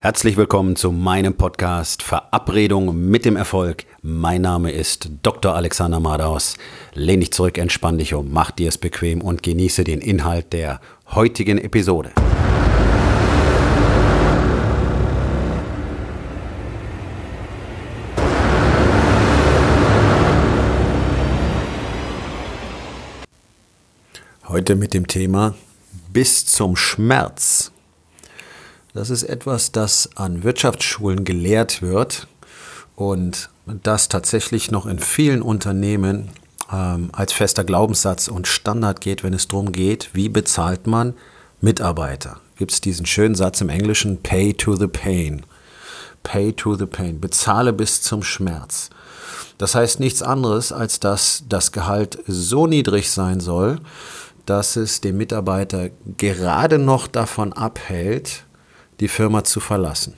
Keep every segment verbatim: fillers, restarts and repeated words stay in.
Herzlich willkommen zu meinem Podcast Verabredung mit dem Erfolg. Mein Name ist Doktor Alexander Madaus. Lehn dich zurück, entspann dich um, mach dir es bequem und genieße den Inhalt der heutigen Episode. Heute mit dem Thema bis zum Schmerz. Das ist etwas, das an Wirtschaftsschulen gelehrt wird und das tatsächlich noch in vielen Unternehmen ähm, als fester Glaubenssatz und Standard geht, wenn es darum geht, wie bezahlt man Mitarbeiter. Gibt es diesen schönen Satz im Englischen, pay to the pain. Pay to the pain. Bezahle bis zum Schmerz. Das heißt nichts anderes, als dass das Gehalt so niedrig sein soll, dass es den Mitarbeiter gerade noch davon abhält, die Firma zu verlassen.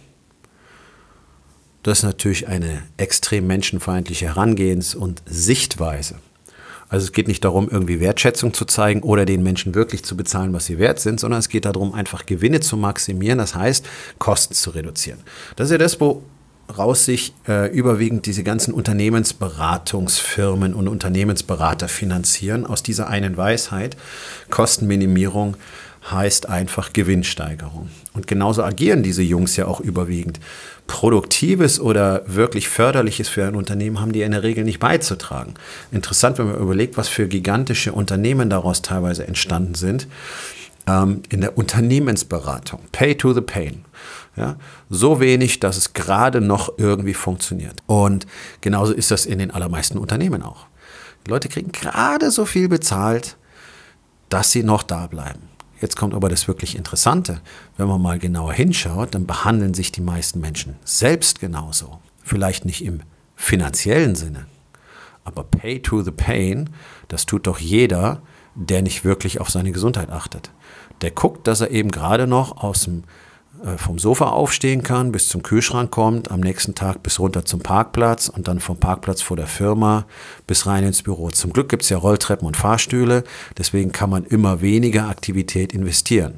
Das ist natürlich eine extrem menschenfeindliche Herangehens- und Sichtweise. Also es geht nicht darum, irgendwie Wertschätzung zu zeigen oder den Menschen wirklich zu bezahlen, was sie wert sind, sondern es geht darum, einfach Gewinne zu maximieren, das heißt, Kosten zu reduzieren. Das ist ja das, woraus sich äh, überwiegend diese ganzen Unternehmensberatungsfirmen und Unternehmensberater finanzieren, aus dieser einen Weisheit, Kostenminimierung heißt einfach Gewinnsteigerung. Und genauso agieren diese Jungs ja auch überwiegend. Produktives oder wirklich Förderliches für ein Unternehmen haben die in der Regel nicht beizutragen. Interessant, wenn man überlegt, was für gigantische Unternehmen daraus teilweise entstanden sind. Ähm, in der Unternehmensberatung. Pay to the pain. Ja, so wenig, dass es gerade noch irgendwie funktioniert. Und genauso ist das in den allermeisten Unternehmen auch. Die Leute kriegen gerade so viel bezahlt, dass sie noch da bleiben. Jetzt kommt aber das wirklich Interessante. Wenn man mal genauer hinschaut, dann behandeln sich die meisten Menschen selbst genauso. Vielleicht nicht im finanziellen Sinne, aber pay to the pain, das tut doch jeder, der nicht wirklich auf seine Gesundheit achtet. Der guckt, dass er eben gerade noch aus dem, äh, vom Sofa aufstehen kann, bis zum Kühlschrank kommt, am nächsten Tag bis runter zum Parkplatz und dann vom Parkplatz vor der Firma bis rein ins Büro. Zum Glück gibt es ja Rolltreppen und Fahrstühle, deswegen kann man immer weniger Aktivität investieren.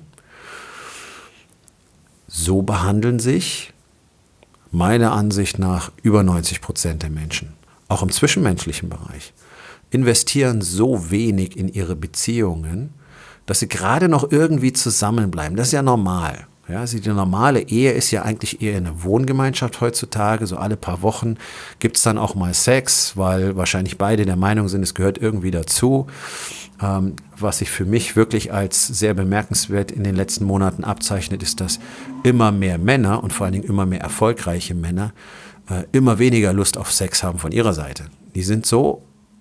So behandeln sich meiner Ansicht nach über neunzig Prozent der Menschen, auch im zwischenmenschlichen Bereich, investieren so wenig in ihre Beziehungen, dass sie gerade noch irgendwie zusammenbleiben. Das ist ja normal. Ja, also die normale Ehe ist ja eigentlich eher eine Wohngemeinschaft heutzutage. So alle paar Wochen gibt es dann auch mal Sex, weil wahrscheinlich beide der Meinung sind, es gehört irgendwie dazu. Ähm, was sich für mich wirklich als sehr bemerkenswert in den letzten Monaten abzeichnet, ist, dass immer mehr Männer und vor allen Dingen immer mehr erfolgreiche Männer äh, immer weniger Lust auf Sex haben von ihrer Seite. Die sind so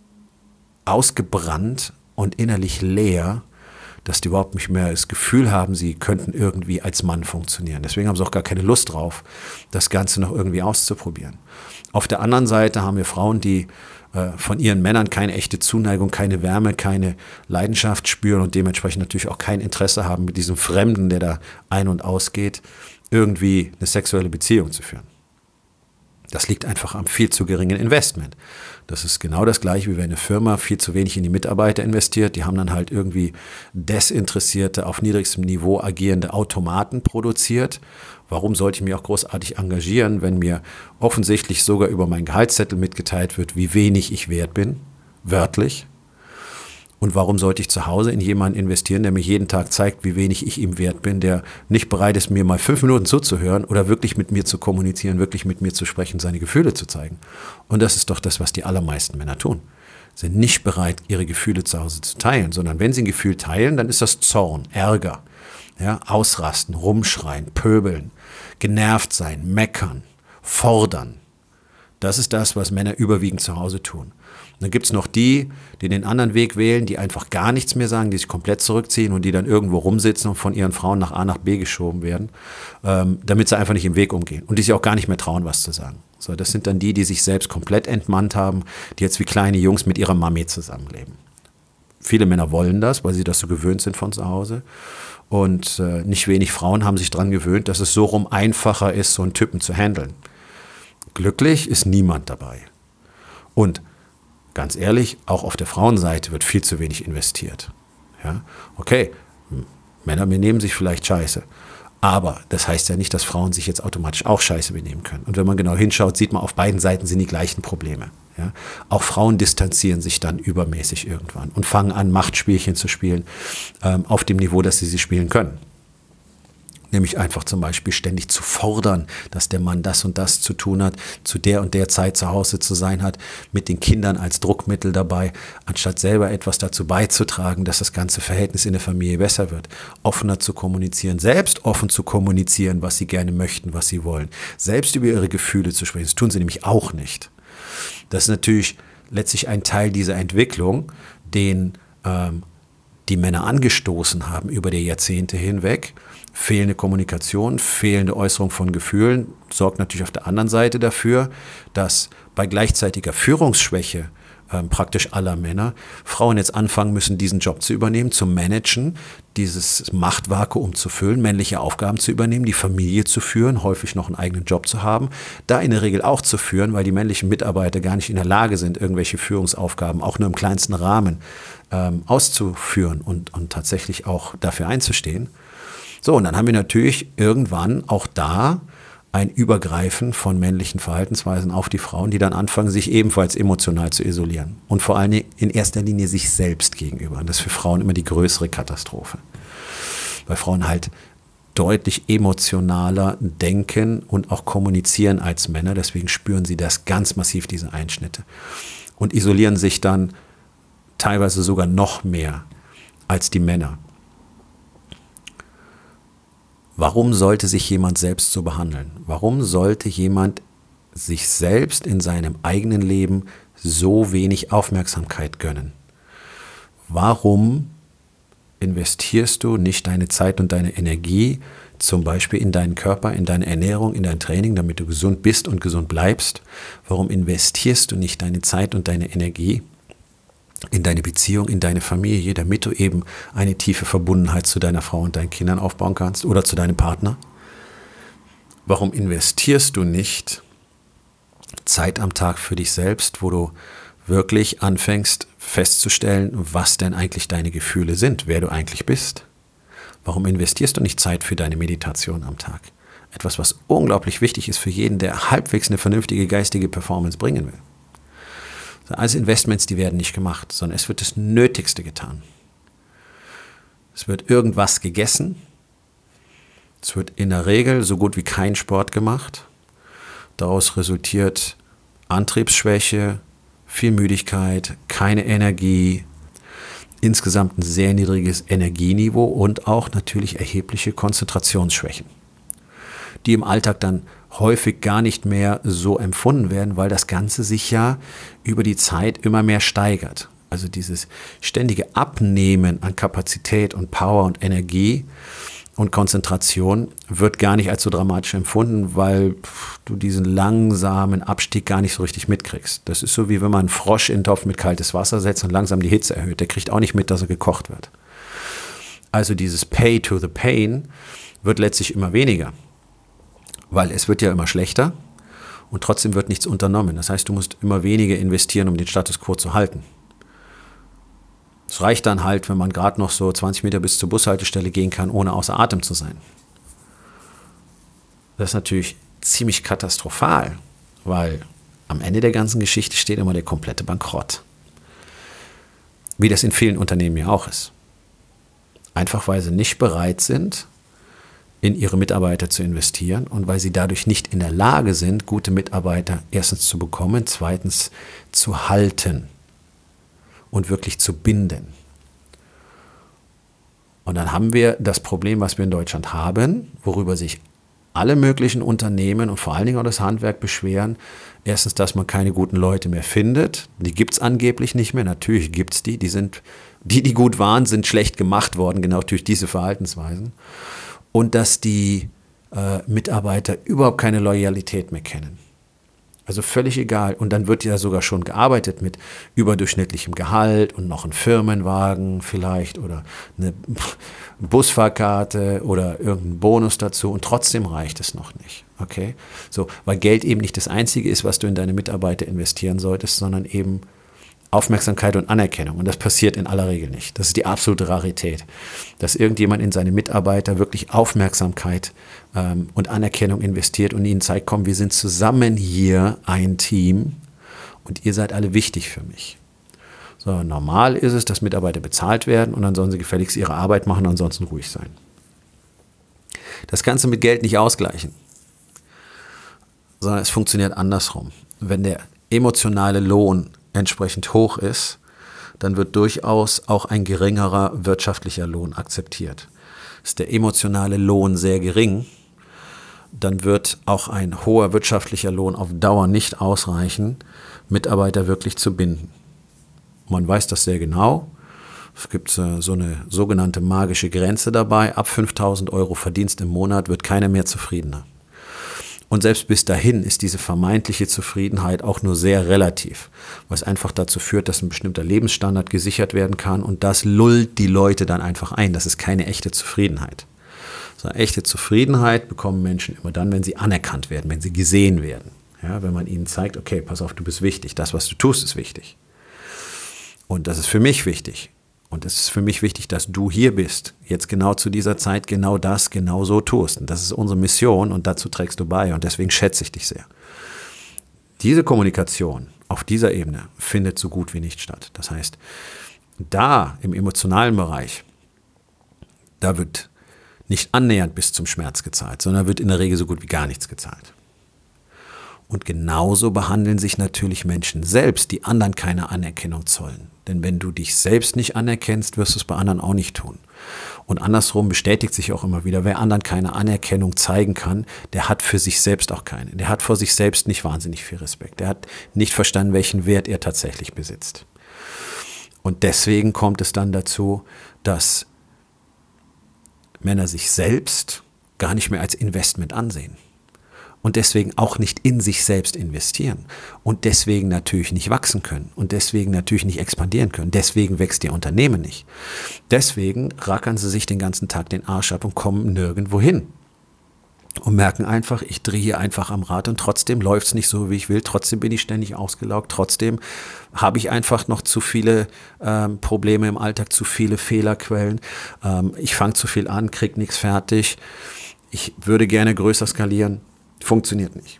ausgebrannt und innerlich leer, dass die überhaupt nicht mehr das Gefühl haben, sie könnten irgendwie als Mann funktionieren. Deswegen haben sie auch gar keine Lust drauf, das Ganze noch irgendwie auszuprobieren. Auf der anderen Seite haben wir Frauen, die äh, von ihren Männern keine echte Zuneigung, keine Wärme, keine Leidenschaft spüren und dementsprechend natürlich auch kein Interesse haben, mit diesem Fremden, der da ein- und ausgeht, irgendwie eine sexuelle Beziehung zu führen. Das liegt einfach am viel zu geringen Investment. Das ist genau das Gleiche, wie wenn eine Firma viel zu wenig in die Mitarbeiter investiert. Die haben dann halt irgendwie desinteressierte, auf niedrigstem Niveau agierende Automaten produziert. Warum sollte ich mich auch großartig engagieren, wenn mir offensichtlich sogar über meinen Gehaltszettel mitgeteilt wird, wie wenig ich wert bin, wörtlich? Und warum sollte ich zu Hause in jemanden investieren, der mir jeden Tag zeigt, wie wenig ich ihm wert bin, der nicht bereit ist, mir mal fünf Minuten zuzuhören oder wirklich mit mir zu kommunizieren, wirklich mit mir zu sprechen, seine Gefühle zu zeigen. Und das ist doch das, was die allermeisten Männer tun. Sind nicht bereit, ihre Gefühle zu Hause zu teilen, sondern wenn sie ein Gefühl teilen, dann ist das Zorn, Ärger, ja, ausrasten, rumschreien, pöbeln, genervt sein, meckern, fordern. Das ist das, was Männer überwiegend zu Hause tun. Dann gibt es noch die, die den anderen Weg wählen, die einfach gar nichts mehr sagen, die sich komplett zurückziehen und die dann irgendwo rumsitzen und von ihren Frauen nach A nach B geschoben werden, ähm, damit sie einfach nicht im Weg umgehen und die sich auch gar nicht mehr trauen, was zu sagen. So, das sind dann die, die sich selbst komplett entmannt haben, die jetzt wie kleine Jungs mit ihrer Mami zusammenleben. Viele Männer wollen das, weil sie das so gewöhnt sind von zu Hause. Und äh, nicht wenig Frauen haben sich daran gewöhnt, dass es so rum einfacher ist, so einen Typen zu handeln. Glücklich ist niemand dabei. Und ganz ehrlich, auch auf der Frauenseite wird viel zu wenig investiert. Ja? Okay, Männer benehmen sich vielleicht scheiße, Aber das heißt ja nicht, dass Frauen sich jetzt automatisch auch scheiße benehmen können. Und wenn man genau hinschaut, sieht man, auf beiden Seiten sind die gleichen Probleme. Ja? Auch Frauen distanzieren sich dann übermäßig irgendwann und fangen an, Machtspielchen zu spielen ähm, auf dem Niveau, dass sie sie spielen können. Nämlich einfach zum Beispiel ständig zu fordern, dass der Mann das und das zu tun hat, zu der und der Zeit zu Hause zu sein hat, mit den Kindern als Druckmittel dabei, anstatt selber etwas dazu beizutragen, dass das ganze Verhältnis in der Familie besser wird. Offener zu kommunizieren, selbst offen zu kommunizieren, was sie gerne möchten, was sie wollen. Selbst über ihre Gefühle zu sprechen, das tun sie nämlich auch nicht. Das ist natürlich letztlich ein Teil dieser Entwicklung, den ähm, die Männer angestoßen haben über die Jahrzehnte hinweg. Fehlende Kommunikation, fehlende Äußerung von Gefühlen sorgt natürlich auf der anderen Seite dafür, dass bei gleichzeitiger Führungsschwäche äh, praktisch aller Männer Frauen jetzt anfangen müssen, diesen Job zu übernehmen, zu managen, dieses Machtvakuum zu füllen, männliche Aufgaben zu übernehmen, die Familie zu führen, häufig noch einen eigenen Job zu haben, da in der Regel auch zu führen, weil die männlichen Mitarbeiter gar nicht in der Lage sind, irgendwelche Führungsaufgaben auch nur im kleinsten Rahmen ähm, auszuführen und, und tatsächlich auch dafür einzustehen. So, und dann haben wir natürlich irgendwann auch da ein Übergreifen von männlichen Verhaltensweisen auf die Frauen, die dann anfangen, sich ebenfalls emotional zu isolieren. Und vor allem in erster Linie sich selbst gegenüber. Und das ist für Frauen immer die größere Katastrophe. Weil Frauen halt deutlich emotionaler denken und auch kommunizieren als Männer. Deswegen spüren sie das ganz massiv, diese Einschnitte. Und isolieren sich dann teilweise sogar noch mehr als die Männer. Warum sollte sich jemand selbst so behandeln? Warum sollte jemand sich selbst in seinem eigenen Leben so wenig Aufmerksamkeit gönnen? Warum investierst du nicht deine Zeit und deine Energie zum Beispiel in deinen Körper, in deine Ernährung, in dein Training, damit du gesund bist und gesund bleibst? Warum investierst du nicht deine Zeit und deine Energie in deine Beziehung, in deine Familie, damit du eben eine tiefe Verbundenheit zu deiner Frau und deinen Kindern aufbauen kannst oder zu deinem Partner? Warum investierst du nicht Zeit am Tag für dich selbst, wo du wirklich anfängst festzustellen, was denn eigentlich deine Gefühle sind, wer du eigentlich bist? Warum investierst du nicht Zeit für deine Meditation am Tag? Etwas, was unglaublich wichtig ist für jeden, der halbwegs eine vernünftige geistige Performance bringen will. Also Investments, die werden nicht gemacht, sondern es wird das Nötigste getan. Es wird irgendwas gegessen. Es wird in der Regel so gut wie kein Sport gemacht. Daraus resultiert Antriebsschwäche, viel Müdigkeit, keine Energie, insgesamt ein sehr niedriges Energieniveau und auch natürlich erhebliche Konzentrationsschwächen, die im Alltag dann häufig gar nicht mehr so empfunden werden, weil das Ganze sich ja über die Zeit immer mehr steigert. Also dieses ständige Abnehmen an Kapazität und Power und Energie und Konzentration wird gar nicht als so dramatisch empfunden, weil du diesen langsamen Abstieg gar nicht so richtig mitkriegst. Das ist so, wie wenn man einen Frosch in den Topf mit kaltes Wasser setzt und langsam die Hitze erhöht. Der kriegt auch nicht mit, dass er gekocht wird. Also dieses Pay to the Pain wird letztlich immer weniger. Weil es wird ja immer schlechter und trotzdem wird nichts unternommen. Das heißt, du musst immer weniger investieren, um den Status quo zu halten. Es reicht dann halt, wenn man gerade noch so zwanzig Meter bis zur Bushaltestelle gehen kann, ohne außer Atem zu sein. Das ist natürlich ziemlich katastrophal, weil am Ende der ganzen Geschichte steht immer der komplette Bankrott. Wie das in vielen Unternehmen ja auch ist. Einfach weil sie nicht bereit sind, in ihre Mitarbeiter zu investieren und weil sie dadurch nicht in der Lage sind, gute Mitarbeiter erstens zu bekommen, zweitens zu halten und wirklich zu binden. Und dann haben wir das Problem, was wir in Deutschland haben, worüber sich alle möglichen Unternehmen und vor allen Dingen auch das Handwerk beschweren. Erstens, dass man keine guten Leute mehr findet. Die gibt es angeblich nicht mehr. Natürlich gibt es die. Die, sind, die, die gut waren, sind schlecht gemacht worden, genau durch diese Verhaltensweisen. Und dass die äh, Mitarbeiter überhaupt keine Loyalität mehr kennen. Also völlig egal. Und dann wird ja sogar schon gearbeitet mit überdurchschnittlichem Gehalt und noch ein Firmenwagen vielleicht oder eine Busfahrkarte oder irgendein Bonus dazu. Und trotzdem reicht es noch nicht. Okay? So, weil Geld eben nicht das Einzige ist, was du in deine Mitarbeiter investieren solltest, sondern eben Aufmerksamkeit und Anerkennung. Und das passiert in aller Regel nicht. Das ist die absolute Rarität, dass irgendjemand in seine Mitarbeiter wirklich Aufmerksamkeit ähm, und Anerkennung investiert und ihnen zeigt, komm, wir sind zusammen hier ein Team und ihr seid alle wichtig für mich. So, normal ist es, dass Mitarbeiter bezahlt werden und dann sollen sie gefälligst ihre Arbeit machen und ansonsten ruhig sein. Das Ganze mit Geld nicht ausgleichen, sondern es funktioniert andersrum. Wenn der emotionale Lohn entsprechend hoch ist, dann wird durchaus auch ein geringerer wirtschaftlicher Lohn akzeptiert. Ist der emotionale Lohn sehr gering, dann wird auch ein hoher wirtschaftlicher Lohn auf Dauer nicht ausreichen, Mitarbeiter wirklich zu binden. Man weiß das sehr genau. Es gibt äh, so eine sogenannte magische Grenze dabei. Ab fünftausend Euro Verdienst im Monat wird keiner mehr zufriedener. Und selbst bis dahin ist diese vermeintliche Zufriedenheit auch nur sehr relativ, was einfach dazu führt, dass ein bestimmter Lebensstandard gesichert werden kann und das lullt die Leute dann einfach ein. Das ist keine echte Zufriedenheit. So eine echte Zufriedenheit bekommen Menschen immer dann, wenn sie anerkannt werden, wenn sie gesehen werden. Ja, wenn man ihnen zeigt, okay, pass auf, du bist wichtig, das, was du tust, ist wichtig. Und das ist für mich wichtig. Und es ist für mich wichtig, dass du hier bist, jetzt genau zu dieser Zeit genau das, genau so tust. Und das ist unsere Mission und dazu trägst du bei und deswegen schätze ich dich sehr. Diese Kommunikation auf dieser Ebene findet so gut wie nicht statt. Das heißt, da im emotionalen Bereich, da wird nicht annähernd bis zum Schmerz gezahlt, sondern wird in der Regel so gut wie gar nichts gezahlt. Und genauso behandeln sich natürlich Menschen selbst, die anderen keine Anerkennung zollen. Denn wenn du dich selbst nicht anerkennst, wirst du es bei anderen auch nicht tun. Und andersrum bestätigt sich auch immer wieder, wer anderen keine Anerkennung zeigen kann, der hat für sich selbst auch keine. Der hat vor sich selbst nicht wahnsinnig viel Respekt. Der hat nicht verstanden, welchen Wert er tatsächlich besitzt. Und deswegen kommt es dann dazu, dass Männer sich selbst gar nicht mehr als Investment ansehen. Und deswegen auch nicht in sich selbst investieren und deswegen natürlich nicht wachsen können und deswegen natürlich nicht expandieren können. Deswegen wächst ihr Unternehmen nicht. Deswegen rackern sie sich den ganzen Tag den Arsch ab und kommen nirgendwo hin. Und merken einfach, ich drehe hier einfach am Rad und trotzdem läuft es nicht so, wie ich will. Trotzdem bin ich ständig ausgelaugt. Trotzdem habe ich einfach noch zu viele ähm, Probleme im Alltag, zu viele Fehlerquellen. Ähm, ich fange zu viel an, kriege nichts fertig. Ich würde gerne größer skalieren. Funktioniert nicht.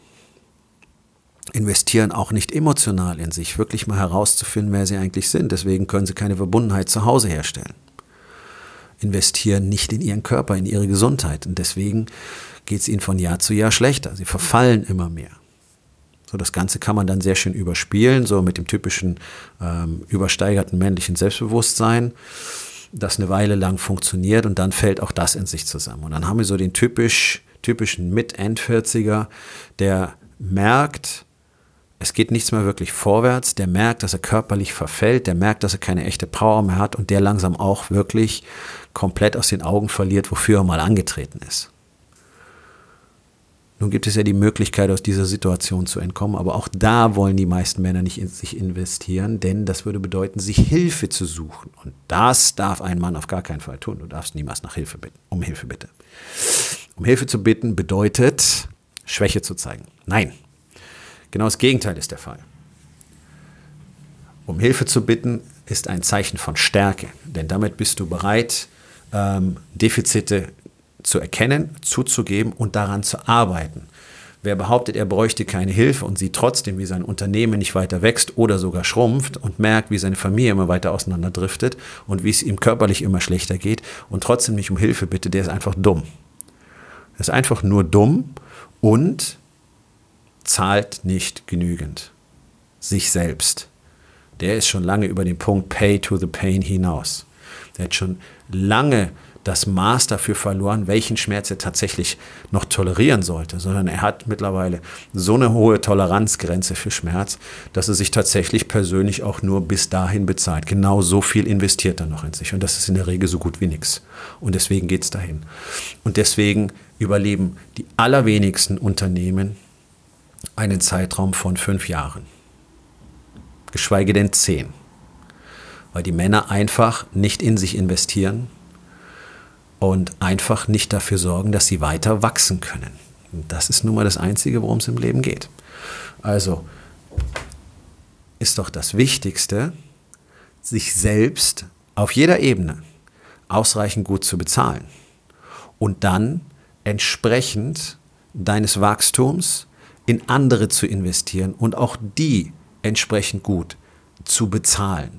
Investieren auch nicht emotional in sich, wirklich mal herauszufinden, wer sie eigentlich sind. Deswegen können sie keine Verbundenheit zu Hause herstellen. Investieren nicht in ihren Körper, in ihre Gesundheit. Und deswegen geht es ihnen von Jahr zu Jahr schlechter. Sie verfallen immer mehr. So, das Ganze kann man dann sehr schön überspielen, so mit dem typischen ähm, übersteigerten männlichen Selbstbewusstsein, das eine Weile lang funktioniert und dann fällt auch das in sich zusammen. Und dann haben wir so den typisch typischen Mit-End-vierziger, der merkt, es geht nichts mehr wirklich vorwärts, der merkt, dass er körperlich verfällt, der merkt, dass er keine echte Power mehr hat und der langsam auch wirklich komplett aus den Augen verliert, wofür er mal angetreten ist. Nun gibt es ja die Möglichkeit, aus dieser Situation zu entkommen, aber auch da wollen die meisten Männer nicht in sich investieren, denn das würde bedeuten, sich Hilfe zu suchen. Und das darf ein Mann auf gar keinen Fall tun. Du darfst niemals nach Hilfe bitten, um Hilfe bitten. Um Hilfe zu bitten bedeutet, Schwäche zu zeigen. Nein, genau das Gegenteil ist der Fall. Um Hilfe zu bitten ist ein Zeichen von Stärke, denn damit bist du bereit, ähm, Defizite zu erkennen, zuzugeben und daran zu arbeiten. Wer behauptet, er bräuchte keine Hilfe und sieht trotzdem, wie sein Unternehmen nicht weiter wächst oder sogar schrumpft und merkt, wie seine Familie immer weiter auseinanderdriftet und wie es ihm körperlich immer schlechter geht und trotzdem nicht um Hilfe bittet, der ist einfach dumm. Er ist einfach nur dumm und zahlt nicht genügend. Sich selbst. Der ist schon lange über den Punkt Pay to the Pain hinaus. Der hat schon lange das Maß dafür verloren, welchen Schmerz er tatsächlich noch tolerieren sollte, sondern er hat mittlerweile so eine hohe Toleranzgrenze für Schmerz, dass er sich tatsächlich persönlich auch nur bis dahin bezahlt. Genau so viel investiert er noch in sich und das ist in der Regel so gut wie nichts. Und deswegen geht es dahin. Und deswegen überleben die allerwenigsten Unternehmen einen Zeitraum von fünf Jahren. Geschweige denn zehn. Weil die Männer einfach nicht in sich investieren und einfach nicht dafür sorgen, dass sie weiter wachsen können. Und das ist nun mal das Einzige, worum es im Leben geht. Also ist doch das Wichtigste, sich selbst auf jeder Ebene ausreichend gut zu bezahlen und dann entsprechend deines Wachstums in andere zu investieren und auch die entsprechend gut zu bezahlen.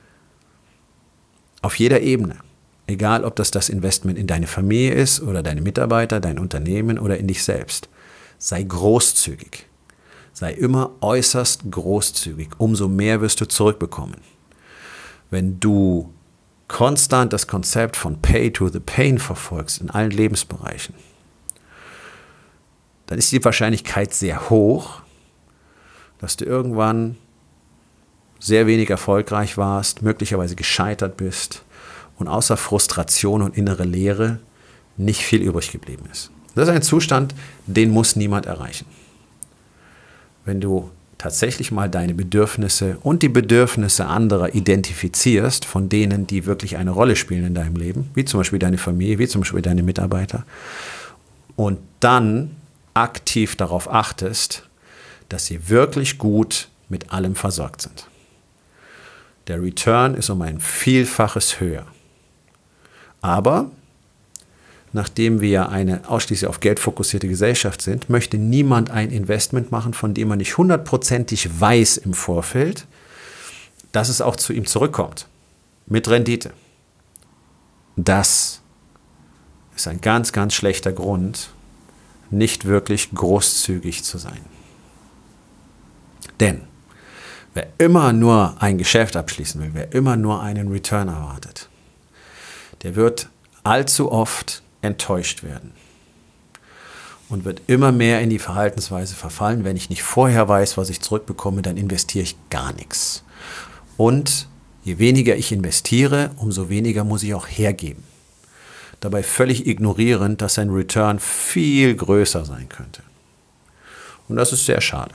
Auf jeder Ebene. Egal, ob das das Investment in deine Familie ist oder deine Mitarbeiter, dein Unternehmen oder in dich selbst. Sei großzügig. Sei immer äußerst großzügig. Umso mehr wirst du zurückbekommen. Wenn du konstant das Konzept von Pay to the Pain verfolgst in allen Lebensbereichen, dann ist die Wahrscheinlichkeit sehr hoch, dass du irgendwann sehr wenig erfolgreich warst, möglicherweise gescheitert bist und außer Frustration und innere Leere nicht viel übrig geblieben ist. Das ist ein Zustand, den muss niemand erreichen. Wenn du tatsächlich mal deine Bedürfnisse und die Bedürfnisse anderer identifizierst, von denen, die wirklich eine Rolle spielen in deinem Leben, wie zum Beispiel deine Familie, wie zum Beispiel deine Mitarbeiter, und dann aktiv darauf achtest, dass sie wirklich gut mit allem versorgt sind. Der Return ist um ein Vielfaches höher. Aber nachdem wir eine ausschließlich auf Geld fokussierte Gesellschaft sind, möchte niemand ein Investment machen, von dem man nicht hundertprozentig weiß im Vorfeld, dass es auch zu ihm zurückkommt. Mit Rendite. Das ist ein ganz, ganz schlechter Grund, nicht wirklich großzügig zu sein. Denn wer immer nur ein Geschäft abschließen will, wer immer nur einen Return erwartet, der wird allzu oft enttäuscht werden und wird immer mehr in die Verhaltensweise verfallen. Wenn ich nicht vorher weiß, was ich zurückbekomme, dann investiere ich gar nichts. Und je weniger ich investiere, umso weniger muss ich auch hergeben. Dabei völlig ignorierend, dass ein Return viel größer sein könnte. Und das ist sehr schade.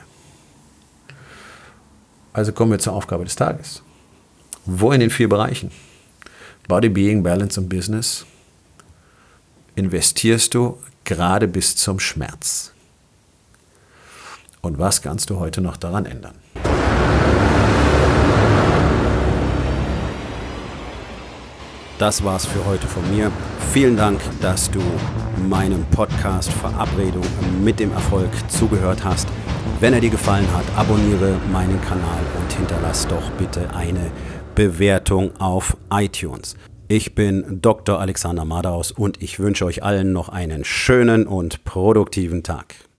Also kommen wir zur Aufgabe des Tages. Wo in den vier Bereichen Body, Being, Balance und Business investierst du gerade bis zum Schmerz? Und was kannst du heute noch daran ändern? Das war's für heute von mir. Vielen Dank, dass du meinem Podcast Verabredung mit dem Erfolg zugehört hast. Wenn er dir gefallen hat, abonniere meinen Kanal und hinterlass doch bitte eine Bewertung auf iTunes. Ich bin Doktor Alexander Madaus und ich wünsche euch allen noch einen schönen und produktiven Tag.